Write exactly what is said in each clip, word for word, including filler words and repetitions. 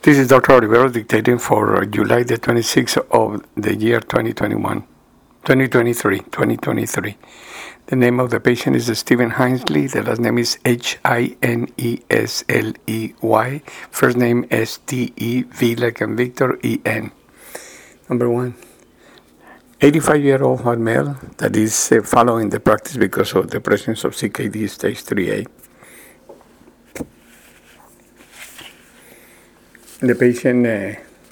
This is Doctor Olivero dictating for July the twenty-sixth of the year twenty twenty-one, twenty twenty-three, twenty twenty-three. The name of the patient is Stephen Hinesley. The last name is H I N E S L E Y. First name S T E V like in Victor E N. Number one. eighty-five-year-old white male that is uh, following the practice because of the presence of C K D stage three A. The patient uh,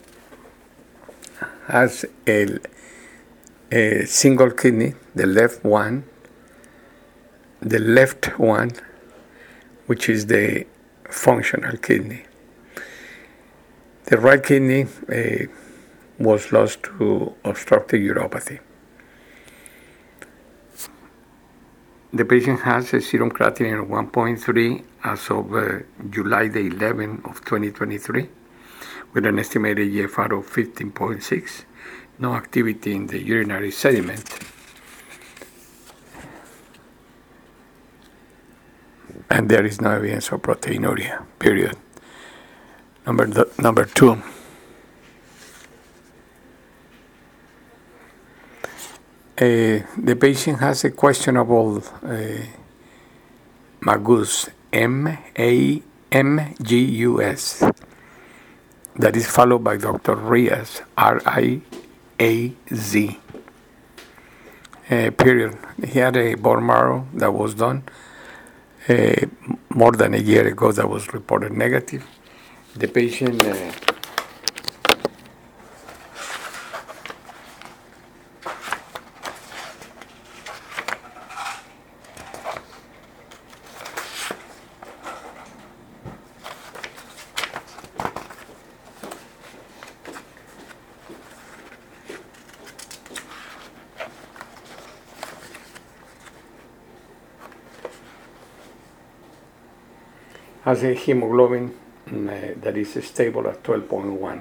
has a, a single kidney, the left one, the left one, which is the functional kidney. The right kidney uh, was lost to obstructive uropathy. The patient has a serum creatinine of one point three as of uh, July the eleventh of twenty twenty-three, with an estimated G F R of fifteen point six, no activity in the urinary sediment. And there is no evidence of proteinuria, period. Number, th- number two. Uh, the patient has a questionable uh, MAGUS, M A M G U S, that is followed by Doctor Riaz, R I A Z, uh, period. He had a bone marrow that was done uh, more than a year ago that was reported negative. The patient uh, has a hemoglobin uh, that is stable at twelve point one.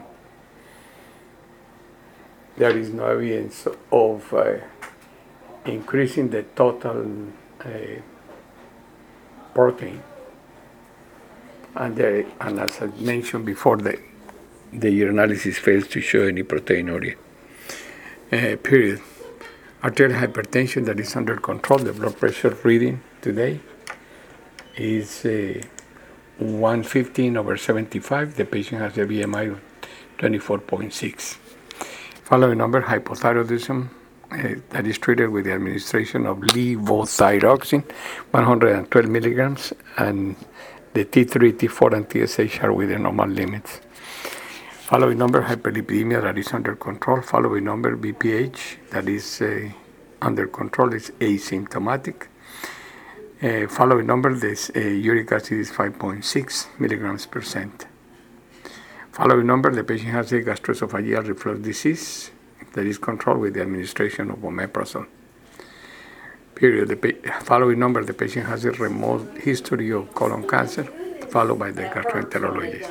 There is no evidence of uh, increasing the total uh, protein. And, there, and as I mentioned before, the, the urinalysis fails to show any proteinuria. Uh, period. Arterial hypertension that is under control. The blood pressure reading today is uh, one fifteen over seventy-five. The patient has a B M I of twenty-four point six. Following number, hypothyroidism uh, that is treated with the administration of levothyroxine, one hundred twelve milligrams, and the T three, T four, and T S H are within normal limits. Following number, hyperlipidemia that is under control. Following number, B P H that is uh, under control, is asymptomatic. Uh, following number, this uh, uric acid is five point six milligrams per cent. Following number, the patient has a gastroesophageal reflux disease that is controlled with the administration of omeprazole. Period. The pa- following number, the patient has a remote history of colon cancer, followed by the gastroenterologist.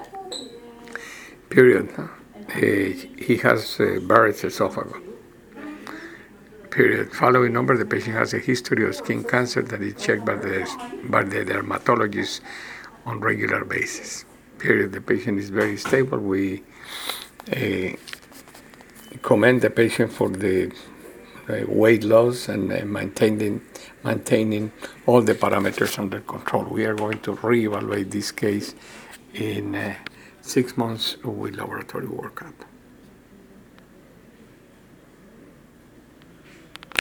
Period. Uh, he has uh, Barrett's esophagus. Period. Following number, the patient has a history of skin cancer that is checked by the, by the dermatologist on regular basis. Period. The patient is very stable. We uh, commend the patient for the uh, weight loss and uh, maintaining, maintaining all the parameters under control. We are going to reevaluate this case in uh, six months with laboratory workup.